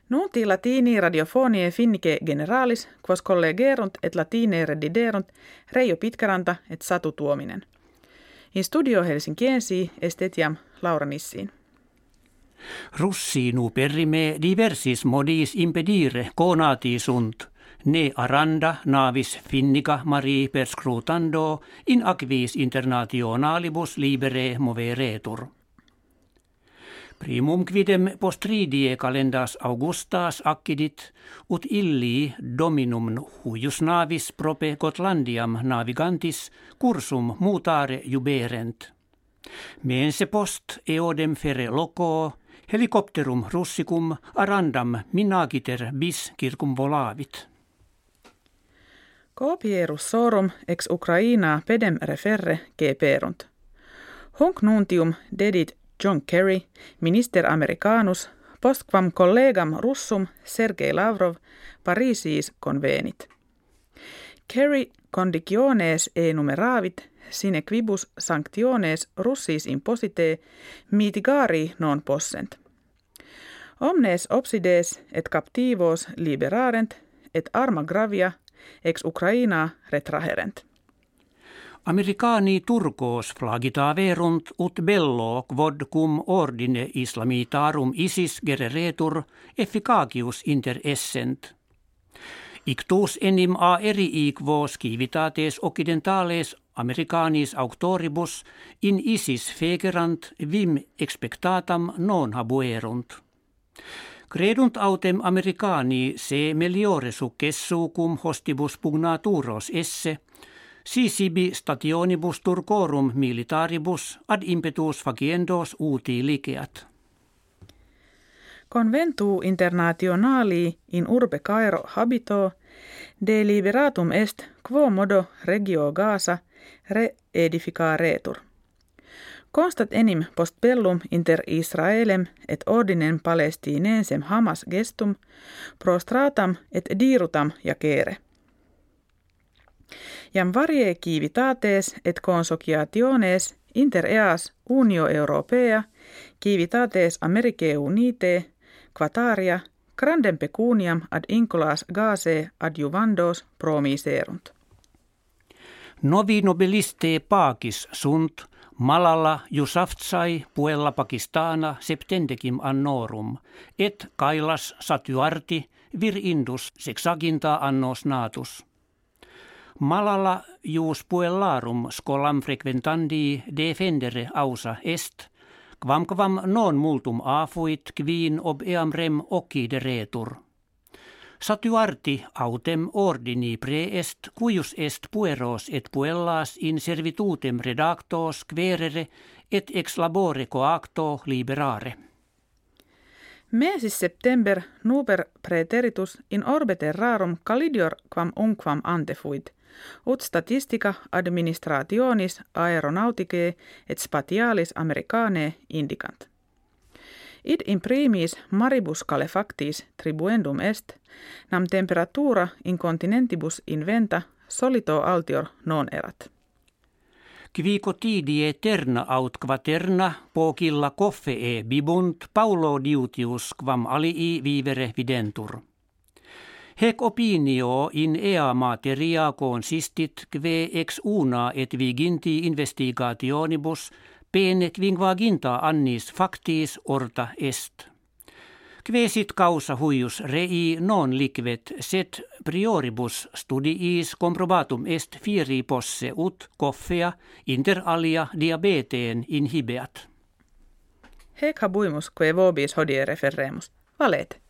Nunti latini radiofonie finnike generalis, quos collegerunt et latine rediderunt Reijo Pitkäranta et Satu Tuominen. In studio Helsinkiensi est etiam Laura Nissiin. Russinu perrime diversis modis impedire conati sunt, ne aranda navis finnica mari perscrutando in aquis internationalibus libere moveretur. Primum quidem postridie calendas Augustas accidit, ut illi dominum huius navis prope Gotlandiam navigantis cursum mutare juberent. Mense post eodem fere loco, helicopterum russicum arandam minagiter bis circumvolavit. Copierus sorum ex Ukraina pedem referre geperunt. Hunc nuntium dedit John Kerry, minister americanus, postquam collegam russum Sergei Lavrov Parisiis convenit. Kerry conditiones enumeravit sine quibus sanctiones Russis imposite mitigari non possent. Omnes obsides et captivos liberarent et arma gravia ex Ukraina retraherent. Americani turcos flagitaverunt ut bello quod cum ordine islamitarum ISIS gereretur efficacius inter essent. Ictus enim a erii quos civitates occidentales Americanis auctoribus in ISIS fegerant vim expectatam non habuerunt. Credunt autem Americani se meliore successu cum hostibus pugnaturos esse, si sibi stationibus turcorum militaribus ad impetus faciendos uti liceat. Conventu internationali in urbe Cairo habito, deliberatum est quo modo regio Gaza reedificaretur. Constat enim post bellum inter Israelem et ordinem Palestinensem Hamas gestum prostratam et dirutam jacere. Jam varie civitates et consociationes inter eas Unio Europea, civitates Americae Unite, Quataria, grandem pecuniam ad incolas Gazae adjuvandos promiserunt. Novi nobiliste pacis sunt Malala Yousafzai puella Pakistana septendecim annorum, et Kailas Satyarthi vir indus sexaginta annos natus. Malala ius puellarum scolam frequentandi defendere ausa est, quamquam non multum afuit quin ob eam rem occideretur. Satyarthi autem ordini preest cuius est pueros et puellas in servitutem redactos querere et ex labore coacto liberare. Mesis september nuper praeteritus in orbe terrarum calidior quam unquam antefuit, ut statistica administrationis aeronauticae et spatialis Americanae indicant. Id imprimis maribus calefactis tribuendum est, nam temperatura in continentibus inventa solito altior non erat. Qui quotidie terna aut quaterna pocilla coffee bibunt Paulo Diutius quam alii vivere videntur. Hec opinio in ea materia consistit kve ex una et viginti investigationibus pene quinquaginta annis factis orta est. Kve sit causa huius rei non liquet sed prioribus studiis comprobatum est fieri posse ut coffea inter alia diabeteen inhibeat. Hec habuimus quae vobis hodie referremus. Valete.